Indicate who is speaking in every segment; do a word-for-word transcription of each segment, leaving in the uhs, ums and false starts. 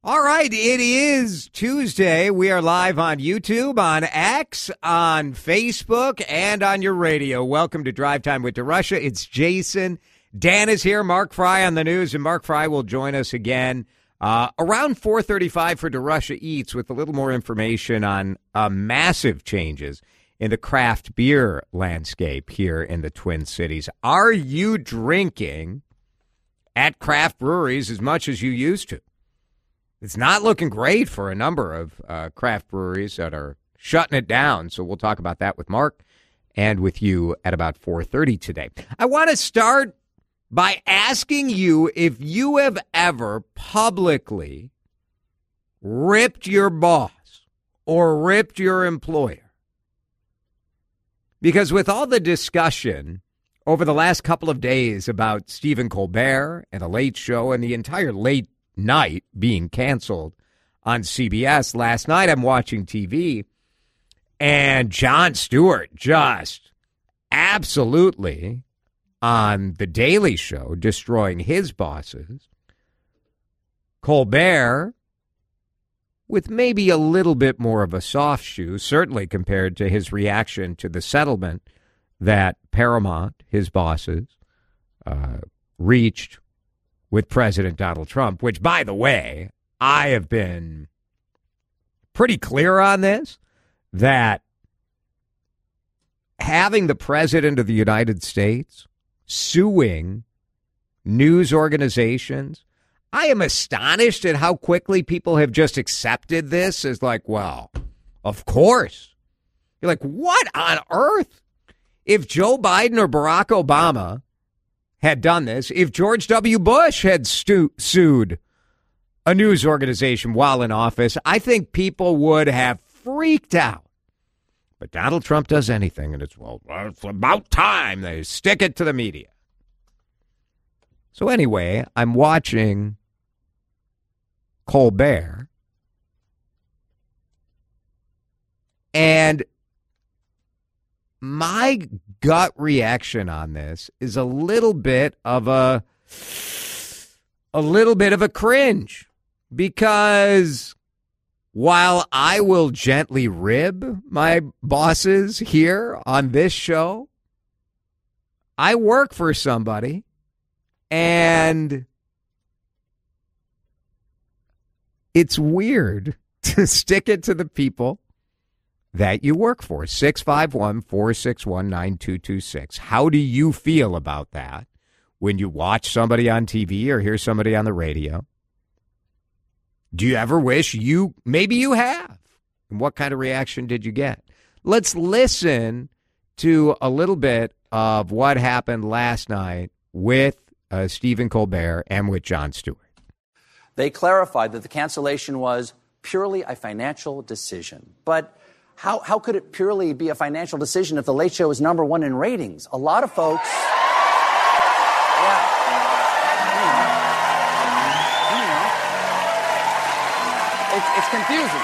Speaker 1: All right, it is Tuesday. We are live on YouTube, on X, on Facebook, and on your radio. Welcome to Drive Time with DeRusha. It's Jason. Dan is here. Mark Fry on the news, and Mark Fry will join us again uh, around four thirty-five for DeRusha Eats with a little more information on uh, massive changes in the craft beer landscape here in the Twin Cities. Are you drinking at craft breweries as much as you used to? It's not looking great for a number of uh, craft breweries that are shutting it down. So we'll talk about that with Mark and with you at about four thirty today. I want to start by asking you if you have ever publicly ripped your boss or ripped your employer. Because with all the discussion over the last couple of days about Stephen Colbert and The Late Show and the entire late night being canceled on C B S. Last night I'm watching T V, and Jon Stewart just absolutely on The Daily Show destroying his bosses. Colbert with maybe a little bit more of a soft shoe, certainly compared to his reaction to the settlement that Paramount, his bosses, uh, reached with President Donald Trump, which, by the way, I have been pretty clear on this, that having the President of the United States suing news organizations, I am astonished at how quickly people have just accepted this as like, well, of course. You're like, what on earth? If Joe Biden or Barack Obama had done this, if George W. Bush had stu- sued a news organization while in office, I think people would have freaked out. But Donald Trump does anything, and it's, well, it's about time they stick it to the media. So anyway, I'm watching Colbert, and my gut reaction on this is a little bit of a a little bit of a cringe, because while I will gently rib my bosses here on this show, I work for somebody, and it's weird to stick it to the people that you work for. six five one, four six one, nine two two six. How do you feel about that when you watch somebody on T V or hear somebody on the radio? Do you ever wish you, maybe you have? And what kind of reaction did you get? Let's listen to a little bit of what happened last night with uh, Stephen Colbert and with Jon Stewart.
Speaker 2: They clarified that the cancellation was purely a financial decision. But How how could it purely be a financial decision if The Late Show is number one in ratings? A lot of folks, yeah, you know, you know. It's, it's confusing.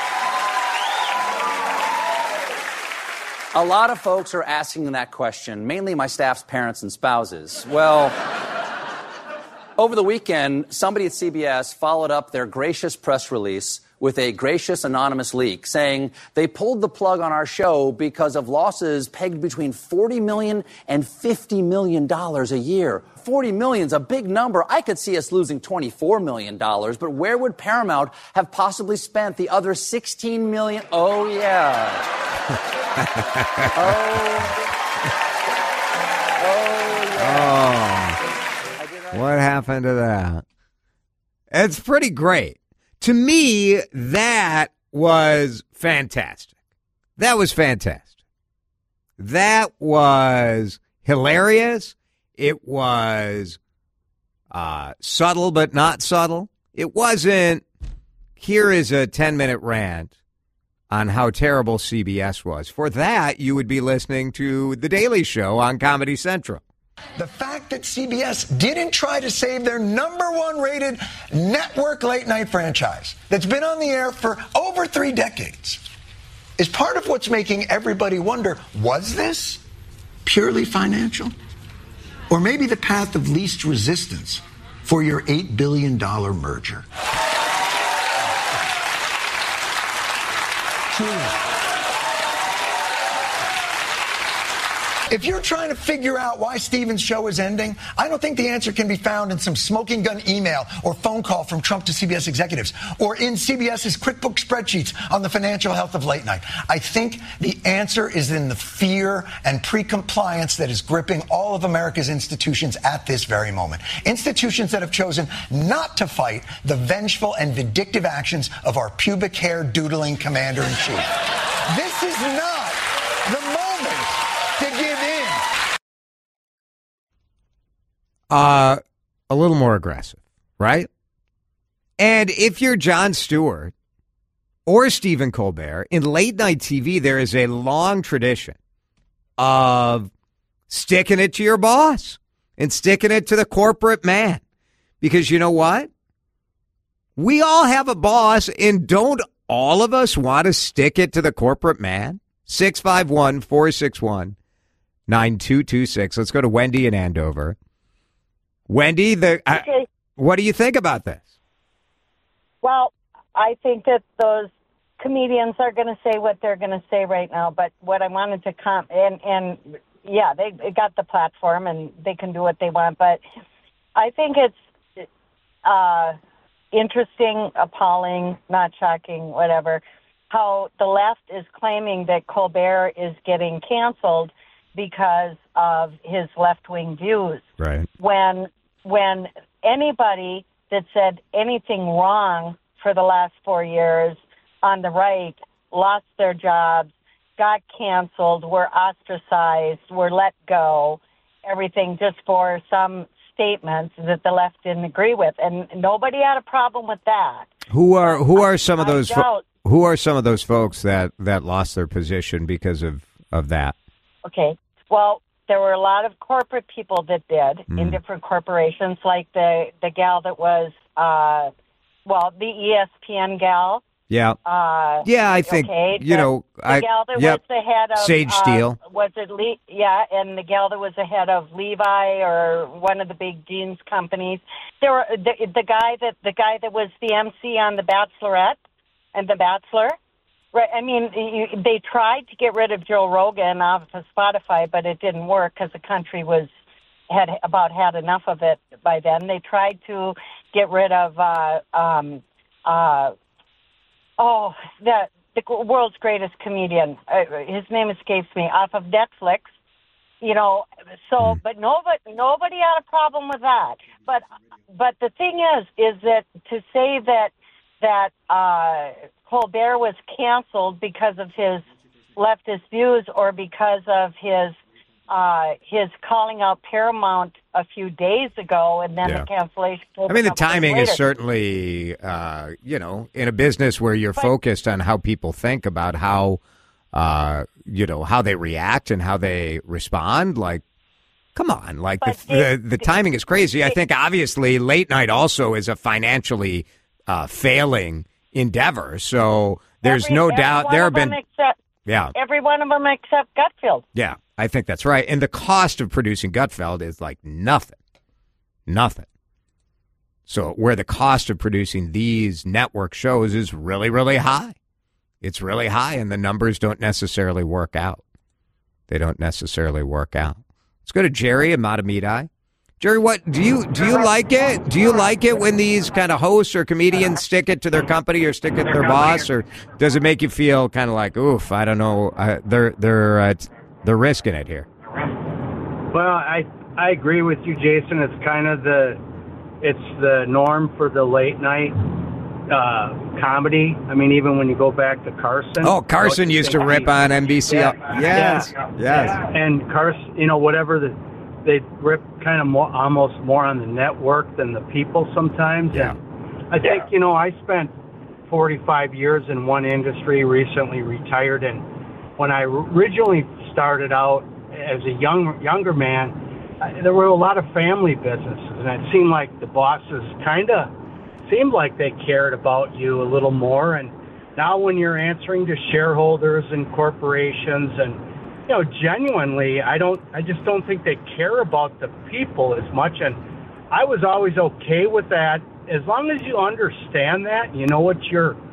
Speaker 2: A lot of folks are asking that question, mainly my staff's parents and spouses. Well, over the weekend, somebody at C B S followed up their gracious press release with a gracious anonymous leak saying they pulled the plug on our show because of losses pegged between forty million dollars and fifty million dollars a year. forty million dollars is a big number. I could see us losing twenty-four million dollars, but where would Paramount have possibly spent the other sixteen million dollars? Oh, yeah. oh. Oh, yeah.
Speaker 1: Oh. What happened to that? It's pretty great. To me, that was fantastic. That was fantastic. That was hilarious. It was uh, subtle but not subtle. It wasn't, here is a ten-minute rant on how terrible C B S was. For that, you would be listening to The Daily Show on Comedy Central.
Speaker 3: The fact that C B S didn't try to save their number one rated network late night franchise that's been on the air for over three decades is part of what's making everybody wonder, was this purely financial? Or maybe the path of least resistance for your eight billion dollars merger? truly. If you're trying to figure out why Stephen's show is ending, I don't think the answer can be found in some smoking gun email or phone call from Trump to C B S executives or in CBS's QuickBooks spreadsheets on the financial health of late night. I think the answer is in the fear and pre-compliance that is gripping all of America's institutions at this very moment. Institutions that have chosen not to fight the vengeful and vindictive actions of our pubic hair doodling commander-in-chief. This is not the moment to give in.
Speaker 1: Uh, a little more aggressive, right? And if you're Jon Stewart or Stephen Colbert, in late night T V, there is a long tradition of sticking it to your boss and sticking it to the corporate man. Because you know what? We all have a boss, and don't all of us want to stick it to the corporate man? six five one, four six one, nine two two six. Let's go to Wendy in Andover. Wendy, the
Speaker 4: okay.
Speaker 1: I, what do you think about this?
Speaker 4: Well, I think that those comedians are going to say what they're going to say right now. But what I wanted to com and and yeah, they, they got the platform and they can do what they want. But I think it's uh, interesting, appalling, not shocking, whatever, how the left is claiming that Colbert is getting canceled because of his left-wing views.
Speaker 1: Right.
Speaker 4: When when anybody that said anything wrong for the last four years on the right lost their jobs, got canceled, were ostracized, were let go, everything just for some statements that the left didn't agree with. And nobody had a problem with that.
Speaker 1: Who are who are some of
Speaker 4: I
Speaker 1: those fo- who are some of those folks that, that lost their position because of, of that?
Speaker 4: Okay. Well, there were a lot of corporate people that did mm. in different corporations, like the, the gal that was, uh, well, the E S P N gal.
Speaker 1: Yeah.
Speaker 4: Uh,
Speaker 1: yeah, I think,
Speaker 4: okay,
Speaker 1: you
Speaker 4: the,
Speaker 1: know.
Speaker 4: The
Speaker 1: I,
Speaker 4: gal that
Speaker 1: yep.
Speaker 4: was the head of...
Speaker 1: Sage
Speaker 4: uh,
Speaker 1: Steele.
Speaker 4: Was it, Le- yeah, and the gal that was the head of Levi or one of the big jeans companies. There were the, the guy that the guy that was the M C on The Bachelorette and The Bachelor. Right. I mean, you, they tried to get rid of Joe Rogan off of Spotify, but it didn't work because the country was had about had enough of it by then. They tried to get rid of uh, um, uh, oh the the world's greatest comedian. Uh, his name escapes me. Off of Netflix. You know, so but nobody nobody had a problem with that. But but the thing is, is that to say that that. Uh, Colbert was canceled because of his leftist views or because of his uh, his calling out Paramount a few days ago and then
Speaker 1: yeah.
Speaker 4: the cancellation.
Speaker 1: I mean, the timing is certainly, uh, you know, in a business where you're but, focused on how people think about how, uh, you know, how they react and how they respond. Like, come on, like the, it, the the timing is crazy. It, I think obviously late night also is a financially uh, failing endeavor, so there's every, no doubt there have been
Speaker 4: except,
Speaker 1: yeah
Speaker 4: every one of them except Gutfeld.
Speaker 1: Yeah, I think that's right. And the cost of producing Gutfeld is like nothing nothing so where the cost of producing these network shows is really really high, it's really high, and the numbers don't necessarily work out they don't necessarily work out. Let's go to Jerry in Matamidi. Jerry, what do you do? You like it? Do you like it when these kind of hosts or comedians stick it to their company or stick it to their boss, or does it make you feel kind of like, oof, I don't know, uh, they're they're uh, they're risking it here?
Speaker 5: Well, I I agree with you, Jason. It's kind of the it's the norm for the late night uh, comedy. I mean, even when you go back to Carson.
Speaker 1: Oh, Carson used to rip on N B C.
Speaker 5: Yeah,
Speaker 1: yes,
Speaker 5: yeah,
Speaker 1: yes.
Speaker 5: Yeah. And Carson, you know, whatever the. They rip kind of more, almost more on the network than the people sometimes.
Speaker 1: Yeah.
Speaker 5: And I think, you know, I spent forty-five years in one industry, recently retired. And when I originally started out as a young, younger man, I, there were a lot of family businesses. And it seemed like the bosses kind of seemed like they cared about you a little more. And now when you're answering to shareholders and corporations and, you know, genuinely, I don't. I just don't think they care about the people as much, and I was always okay with that as long as you understand that, you know what your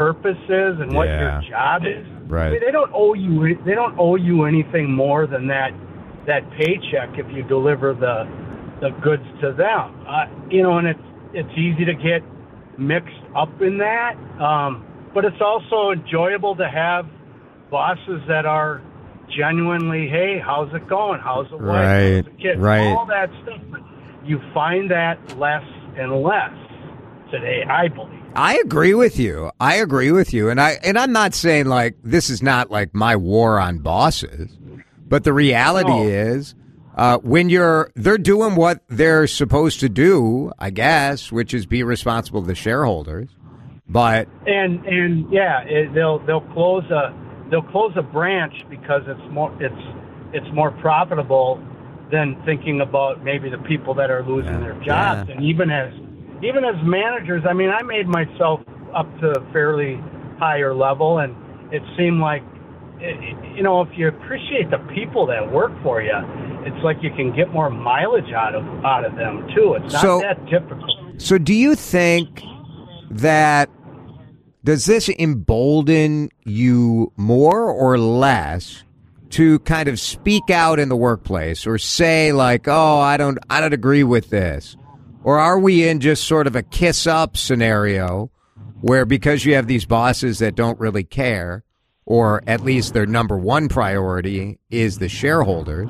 Speaker 5: purpose is and what
Speaker 1: Yeah.
Speaker 5: your job is.
Speaker 1: Right.
Speaker 5: I mean, they don't owe you. They don't owe you anything more than that that paycheck if you deliver the the goods to them. Uh, you know, and it's it's easy to get mixed up in that, um, but it's also enjoyable to have bosses that are genuinely, hey, how's it going? How's the wife?
Speaker 1: Right,
Speaker 5: How's the kid?
Speaker 1: right.
Speaker 5: All that stuff. You find that less and less today, I believe.
Speaker 1: I agree with you. I agree with you. And I and I'm not saying like this is not like my war on bosses, but the reality
Speaker 5: No.
Speaker 1: is uh, when you're they're doing what they're supposed to do, I guess, which is be responsible to the shareholders. But
Speaker 5: And and yeah, it, they'll they'll close a they'll close a branch because it's more it's it's more profitable than thinking about maybe the people that are losing
Speaker 1: Yeah,
Speaker 5: their jobs.
Speaker 1: yeah.
Speaker 5: And even as even as managers, I mean, I made myself up to a fairly higher level, and it seemed like, you know, if you appreciate the people that work for you, it's like you can get more mileage out of out of them too. It's not
Speaker 1: So-
Speaker 5: that difficult.
Speaker 1: so do you think that does this embolden you more or less to kind of speak out in the workplace or say like, oh, I don't I don't agree with this? Or are we in just sort of a kiss up scenario where because you have these bosses that don't really care, or at least their number one priority is the shareholders,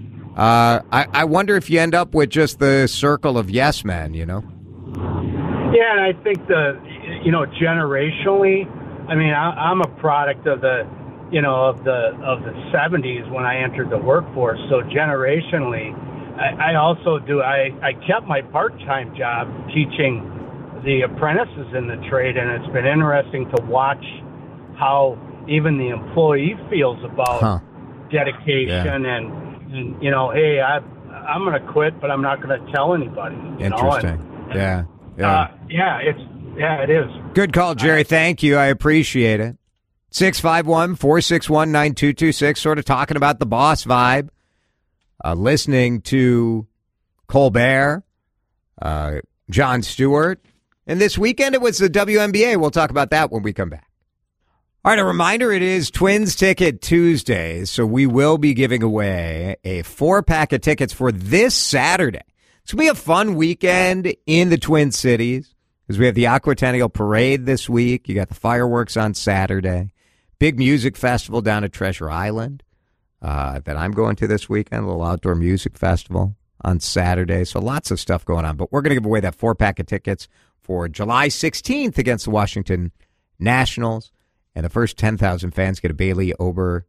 Speaker 1: uh, I, I wonder if you end up with just the circle of yes men, you know?
Speaker 5: Yeah, and I think the, you know, generationally, I mean, I, I'm a product of the, you know, of the of the seventies when I entered the workforce. So generationally, I, I also do. I, I kept my part-time job teaching the apprentices in the trade, and it's been interesting to watch how even the employee feels about
Speaker 1: Huh.
Speaker 5: dedication
Speaker 1: Yeah.
Speaker 5: and, and, you know, hey, I, I'm going to quit, but I'm not going to tell anybody. You know?
Speaker 1: Interesting.
Speaker 5: And,
Speaker 1: Yeah. Yeah.
Speaker 5: Uh, yeah, it's yeah, it is.
Speaker 1: Good call, Jerry. Thank you. I appreciate it. six five one, four six one, nine two two six, sort of talking about the boss vibe. Uh, listening to Colbert, uh, Jon Stewart. And this weekend it was the W N B A. We'll talk about that when we come back. All right, a reminder, it is Twins Ticket Tuesday, so we will be giving away a four-pack of tickets for this Saturday. It's going to be a fun weekend in the Twin Cities because we have the Aquatennial Parade this week. You got the fireworks on Saturday. Big music festival down at Treasure Island uh, that I'm going to this weekend, a little outdoor music festival on Saturday. So lots of stuff going on. But we're going to give away that four-pack of tickets for July sixteenth against the Washington Nationals. And the first ten thousand fans get a Bailey Ober.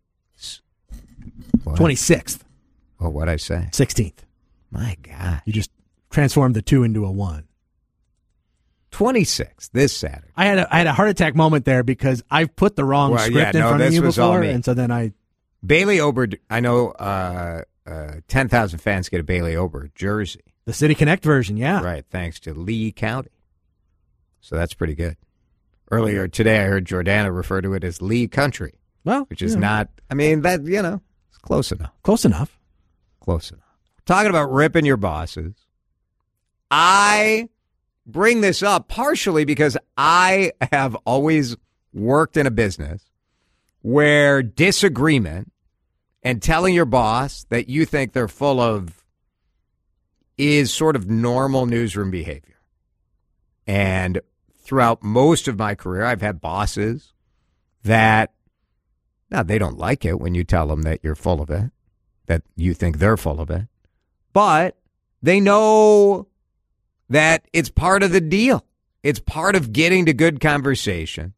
Speaker 1: What?
Speaker 6: twenty-sixth.
Speaker 1: Oh, what'd I say?
Speaker 6: sixteenth.
Speaker 1: My God.
Speaker 6: You just transformed the two into a one.
Speaker 1: twenty-sixth, this Saturday.
Speaker 6: I had a, I had a heart attack moment there because I've put the wrong
Speaker 1: Well,
Speaker 6: script
Speaker 1: yeah,
Speaker 6: in
Speaker 1: no,
Speaker 6: front of
Speaker 1: this
Speaker 6: you
Speaker 1: was all
Speaker 6: before,
Speaker 1: me.
Speaker 6: and so then I
Speaker 1: Bailey Ober, I know uh, uh, ten thousand fans get a Bailey Ober jersey.
Speaker 6: the City Connect version, yeah.
Speaker 1: Right, thanks to Lee County. So that's pretty good. Earlier today, I heard Jordana refer to it as Lee Country,
Speaker 6: Well,
Speaker 1: which is
Speaker 6: you know,
Speaker 1: not, I mean, that, you know, it's close enough.
Speaker 6: close enough.
Speaker 1: Close enough. Talking about ripping your bosses. I bring this up partially because I have always worked in a business where disagreement and telling your boss that you think they're full of is sort of normal newsroom behavior. And throughout most of my career, I've had bosses that, now they don't like it when you tell them that you're full of it, that you think they're full of it, but they know that it's part of the deal. It's part of getting to good conversation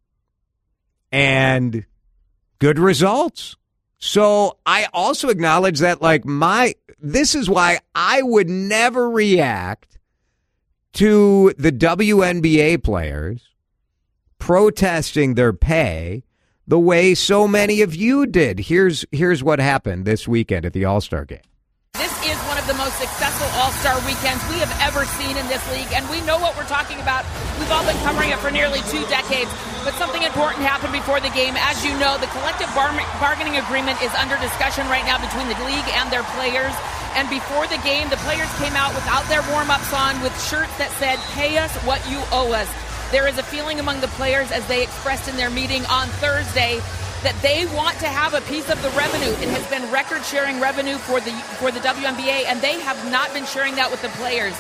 Speaker 1: and good results. So I also acknowledge that, like, my, this is why I would never react to the W N B A players protesting their pay the way so many of you did. Here's, here's what happened this weekend at the All-Star Game.
Speaker 7: This is one of the most successful All-Star weekends we have ever seen in this league, and we know what we're talking about. We've all been covering it for nearly two decades, but something important happened before the game. As you know, the collective bar- bargaining agreement is under discussion right now between the league and their players, and before the game, the players came out without their warm-ups on with shirts that said, "Pay us what you owe us." There is a feeling among the players, as they expressed in their meeting on Thursday, that they want to have a piece of the revenue. It has been record-sharing revenue for the for the W N B A, and they have not been sharing that with the players.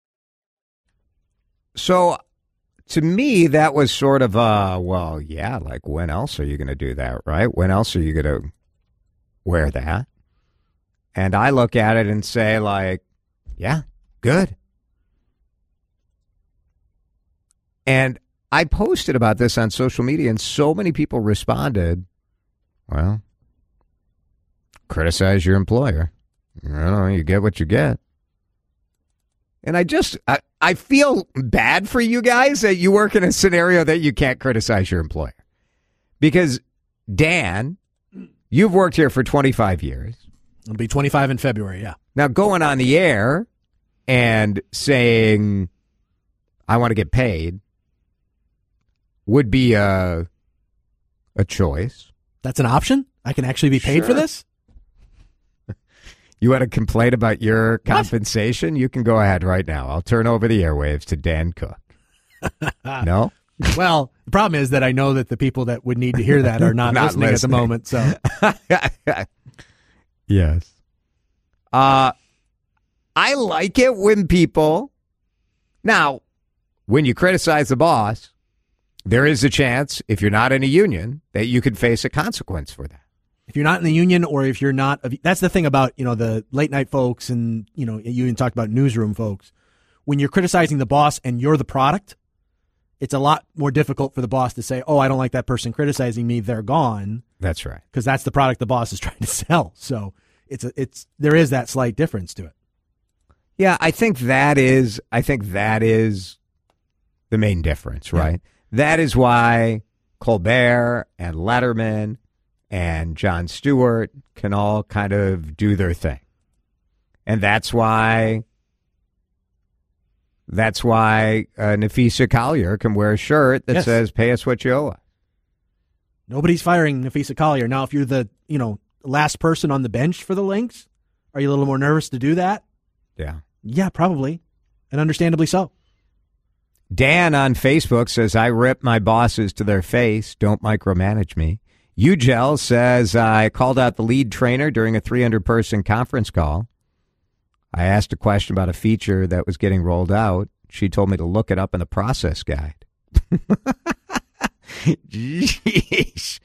Speaker 1: So, to me, that was sort of a, well, yeah, like, when else are you going to do that, right? When else are you going to wear that? And I look at it and say, like, yeah, good. And I posted about this on social media, and so many people responded, well, criticize your employer. You know, you get what you get. And I just, I, I feel bad for you guys that you work in a scenario that you can't criticize your employer. Because, Dan, you've worked here for twenty-five years.
Speaker 6: It'll be twenty-five in February, yeah.
Speaker 1: Now, going on the air and saying, I want to get paid, would be a, a choice.
Speaker 6: That's an option? I can actually be paid
Speaker 1: Sure.
Speaker 6: for this?
Speaker 1: You want to complain about your compensation? What? You can go ahead right now. I'll turn over the airwaves to Dan Cook. No?
Speaker 6: Well, the problem is that I know that the people that would need to hear that are not,
Speaker 1: not
Speaker 6: listening,
Speaker 1: listening
Speaker 6: at the moment. So,
Speaker 1: yes. Uh, I like it when people. Now, when you criticize the boss, there is a chance, if you're not in a union, that you could face a consequence for that.
Speaker 6: if you're not in the union, or if you're not, that's the thing about, you know, the late night folks, and, you know, you even talked about newsroom folks. When you're criticizing the boss and you're the product, it's a lot more difficult for the boss to say, oh, I don't like that person criticizing me, they're gone.
Speaker 1: That's right.
Speaker 6: Because that's the product the boss is trying to sell. So it's a, it's there is that slight difference to it.
Speaker 1: Yeah, I think that is I think that is the main difference, right? Yeah. That is why Colbert and Letterman and Jon Stewart can all kind of do their thing. And that's why that's why uh, Nafisa Collier can wear a shirt that
Speaker 6: yes.
Speaker 1: says, pay us what you owe us.
Speaker 6: Nobody's firing Nafisa Collier. Now, if you're the, you know, last person on the bench for the Lynx, are you a little more nervous to do that?
Speaker 1: Yeah.
Speaker 6: Yeah, probably. And understandably so.
Speaker 1: Dan on Facebook says, I rip my bosses to their face. Don't micromanage me. Ugel says, I called out the lead trainer during a three hundred person conference call. I asked a question about a feature that was getting rolled out. She told me to look it up in the process guide. Jeez.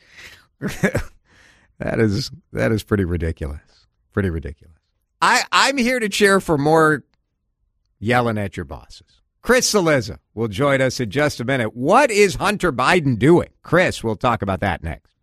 Speaker 1: that is that is pretty ridiculous. Pretty ridiculous. I, I'm here to cheer for more yelling at your bosses. Chris Cillizza will join us in just a minute. What is Hunter Biden doing? Chris, we'll talk about that next.